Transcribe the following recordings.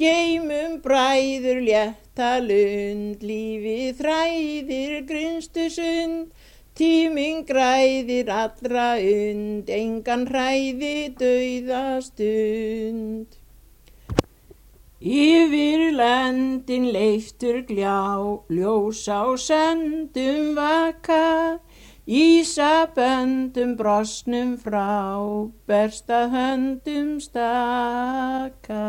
Geymum bræður létta lund, lífið þræðir grynnstu sund, tíminn græðir allra und, engan hræði dauða stund. Yfir löndin leiftur gljá, ljós á söndum vaka, ísaböndum brostnum frá, berst að höndum staka.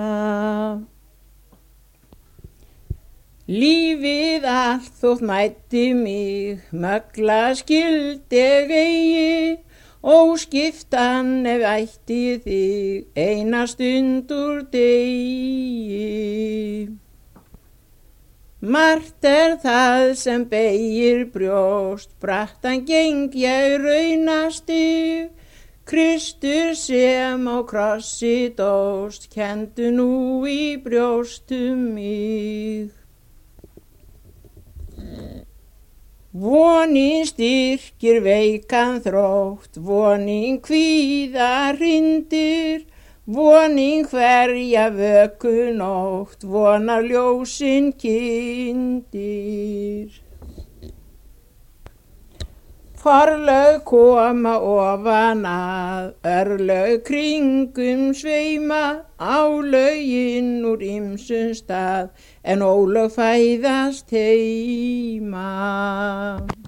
Lífið allt þótt mætti mig, mögla skildi ég eigi, óskiptan ef ætti þig, eina stund úr degi. Margt það sem beygir brjóst, brattan geng ég raunastig, Kristur sem á krossi dóst, kenndu nú í brjóstum mig. Vonin styrkir veikan þrótt, vonin kvíða hrindir, vonin hverja vöku nótt, vonar ljósin kyndir. Forlög koma ofan að, örlög kringum sveima, álögin úr ýmsum stað, en ólög fæðast heima.